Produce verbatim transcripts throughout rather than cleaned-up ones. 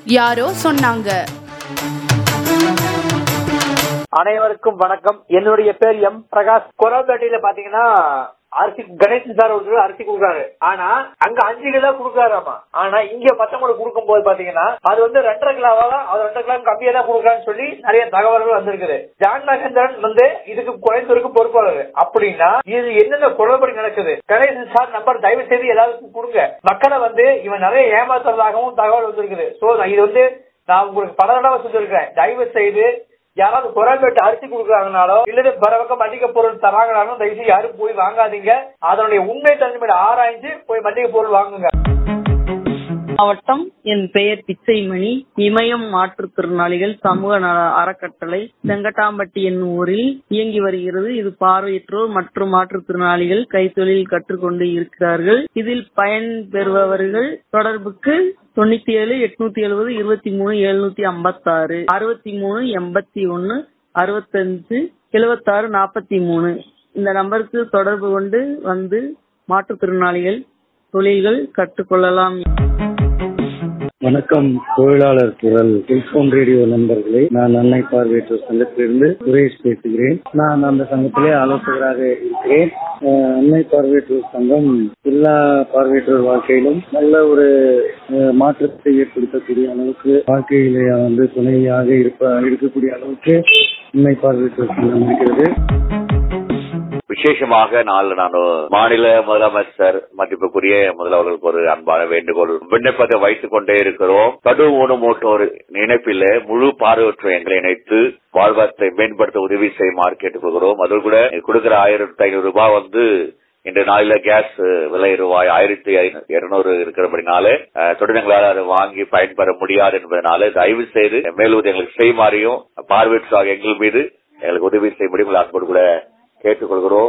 யாரோ சொன்னாங்க. அனைவருக்கும் வணக்கம். என்னுடைய பேர் எம் பிரகாஷ். கொரோபேட்டையில பாத்தீங்கன்னா அரிசி கணேசன் சார் ஒரு அரிசி கொடுக்குறாரு. ஆனா அங்க அஞ்சு கிலோ கொடுக்குறாராமா. ஆனா இங்க பத்தவங்களுக்கு கொடுக்கும் போது பாத்தீங்கன்னா அது வந்து ரெண்டரை கிலோவா அது ரெண்டரை கிலோ கம்மியா தான் கொடுக்குறான்னு சொல்லி நிறைய தகவல்கள் வந்திருக்குது. ஜான் மகேந்திரன் வந்து இதுக்கு குறைந்தோருக்கு பொறுப்பாளர். அப்படின்னா இது என்னென்ன குளறுபடி நடக்குது? கணேசன் சார் நம்பர் தயவு செய்து எல்லாருக்கும் கொடுங்க. மக்களை வந்து இவன் நிறைய ஏமாத்துறதாகவும் தகவல் வந்திருக்குது. சோ இது வந்து நான் உங்களுக்கு பல தடவை சொல்லிருக்கேன். தயவு செய்து யாராவது குறைபேட்டு அரிசி கொடுக்குறாங்கனாலோ இல்லது பரவக்க மளிகை பொருள் தராங்கனாலும் தயவுசெய்து யாரும் போய் வாங்காதீங்க. அதனுடைய உண்மை தன்மை ஆராய்ஞ்சு போய் மளிகை பொருள் வாங்குங்க. மாவட்டம். என் பெயர் பிச்சைமணி. இமயம் மாற்றுத்திறனாளிகள் சமூக நல அறக்கட்டளை செங்கட்டாம்பட்டி என்னும் ஊரில் இயங்கி வருகிறது. இது பார்வையற்றோர் மற்றும் மாற்றுத்திறனாளிகள் கைத்தொழில் கற்றுக்கொண்டு இருக்கிறார்கள். இதில் பயன் பெறுபவர்கள் தொடர்புக்கு தொண்ணூத்தி ஏழு எட்நூத்தி எழுபது இருபத்தி மூணு எழுநூத்தி ஐம்பத்தி ஆறு அறுபத்தி மூணு எண்பத்தி ஒன்னு அறுபத்தஞ்சு எழுபத்தி ஆறு நாற்பத்தி மூணு இந்த நம்பருக்கு தொடர்பு கொண்டு வந்து மாற்றுத்திறனாளிகள் தொழில்கள் கற்றுக்கொள்ளலாம். வணக்கம். தொழிலாளர் குரல் செல்போன் ரேடியோ நண்பர்களே, நான் அன்னை பார்வையற்றோர் சங்கத்திலிருந்து சுரேஷ் பேசுகிறேன். நான் அந்த சங்கத்திலே ஆலோசகராக இருக்கிறேன். அன்னை பார்வையற்றோர் சங்கம் எல்லா பார்வையற்றோர் வாழ்க்கையிலும் நல்ல ஒரு மாற்றத்தை ஏற்படுத்தக்கூடிய அளவுக்கு வாழ்க்கையிலே வந்து துணையாக இருப்ப இருக்கக்கூடிய அளவுக்கு அன்னை பார்வையற்றோர் சங்கம் இருக்கிறது. விசேஷமாக நாள் நான் மாநில முதலமைச்சர் மதிப்புக்குரிய முதல்வர்களுக்கு ஒரு அன்பான வேண்டுகோள் விண்ணப்பத்தை வைத்துக் கொண்டே இருக்கிறோம். கடு ஊனமூட்டோர் இணைப்பில் முழு பார்வையற்றோர் எங்களை இணைத்து வாழ்வாரத்தை மேம்படுத்த உதவி செய்யுமாறு கேட்டுக்கொள்கிறோம். அதில் கூட கொடுக்கிற ஆயிரத்தி ஐநூறு ரூபாய் வந்து இன்று நாளில கேஸ் விலை ரூபாய் ஆயிரத்தி இருநூறு இருக்கிறபடினால தொடர்ந்து எங்களால் அதை வாங்கி பயன்பெற முடியாது என்பதனால தயவு செய்து மேலும் எங்களுக்கு செய்யுமாறியும் பார்வையற்றோர் எங்கள் மீது எங்களுக்கு உதவி செய்யும்படி உங்கள் அன்போடு கூட கேட்டுக்கொள்கிறோம்.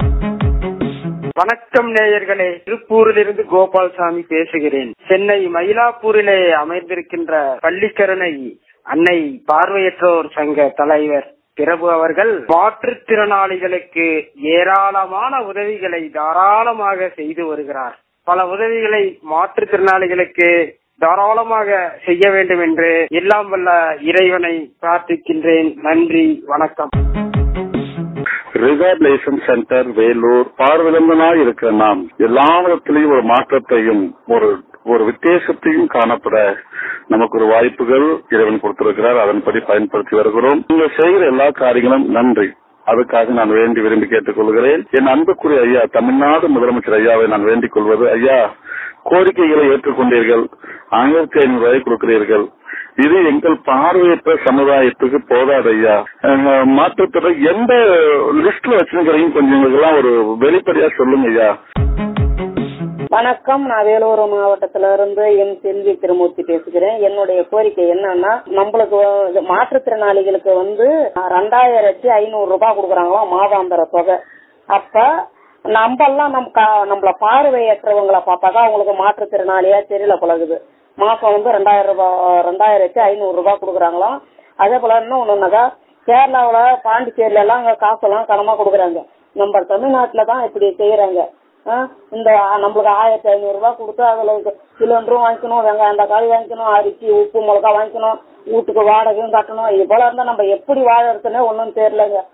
வணக்கம் நேயர்களே, திருப்பூரிலிருந்து கோபால்சாமி பேசுகிறேன். சென்னை மயிலாப்பூரிலே அமைந்திருக்கின்ற பள்ளிக்கரணை அன்னை பார்வையற்றோர் சங்க தலைவர் பிரபு அவர்கள் மாற்றுத்திறனாளிகளுக்கு ஏராளமான உதவிகளை தாராளமாக செய்து வருகிறார். பல உதவிகளை மாற்றுத்திறனாளிகளுக்கு தாராளமாக செய்ய வேண்டும் என்று எல்லாம் வல்ல இறைவனை பிரார்த்திக்கின்றேன். நன்றி, வணக்கம். Rehabilitation centre Vellore. பார்வையிழந்தனாய் இருக்கிற நாம் எல்லா விதத்திலையும் ஒரு மாற்றத்தையும் ஒரு ஒரு வித்தியாசத்தையும் காணப்பட நமக்கு ஒரு வாய்ப்புகள் இறைவன் கொடுத்திருக்கிறார். அதன்படி பயன்படுத்தி வருகிறோம். நீங்கள் செய்கிற எல்லா காரியங்களும் நன்றி. அதுக்காக நான் வேண்டி விரும்பி கேட்டுக் கொள்கிறேன். என் அன்புக்குரிய ஐயா தமிழ்நாடு முதலமைச்சர் ஐயாவை நான் வேண்டிக் கொள்வது, ஐயா கோரிக்கைகளை ஏற்றுக்கொண்டீர்கள், ஆயிரத்தி ஐநூறு ரூபாய் கொடுக்கிறீர்கள். இது எங்கள் பார்வையற்ற சமுதாயத்துக்கு போதாது ஐயா. மாற்றத்தை எந்த லிஸ்ட்ல வச்சிருக்கிறீங்க கொஞ்சம் எங்களுக்கெல்லாம் ஒரு வெளிப்படையா சொல்லுங்க ஐயா. வணக்கம். நான் வேலூர் மாவட்டத்தில இருந்து எம் செல்வி திருமூர்த்தி பேசுகிறேன். என்னுடைய கோரிக்கை என்னன்னா, நம்மளுக்கு மாற்றுத்திறனாளிகளுக்கு வந்து ரெண்டாயிரத்தி ஐநூறு ரூபாய் கொடுக்குறாங்களாம் மாதாந்திர தொகை. அப்ப நம்ம எல்லாம் நம்ம நம்மள பார்வையற்றவங்களை பார்த்தாக்கா அவங்களுக்கு மாற்றுத்திறனாளியா தெரியல பழகுது. மாசம் வந்து ரெண்டாயிரம் ரூபாய் ரெண்டாயிரத்தி ஐநூறு ரூபாய் கொடுக்குறாங்களாம். அதே போல இன்னும் ஒண்ணுனாக்கா கேரளாவில பாண்டிச்சேரியில எல்லாம் அங்க காசெல்லாம் கனமா கொடுக்குறாங்க. நம்ம தமிழ்நாட்டுல தான் இப்படி செய்யறாங்க. இந்த நம்மளுக்கு ஆயிரத்தி ஐநூறு ரூபாய் கொடுத்து அதுல சிலிண்டரும் வாங்கிக்கணும், வெங்காயம் தக்காளி வாங்கிக்கணும், அரிசி உப்பு மிளகா வாங்கிக்கணும், வீட்டுக்கு வாடகையும் கட்டணும். இது போல இருந்தா நம்ம எப்படி வாழறதுன்னு ஒன்னும் தெரியலங்க.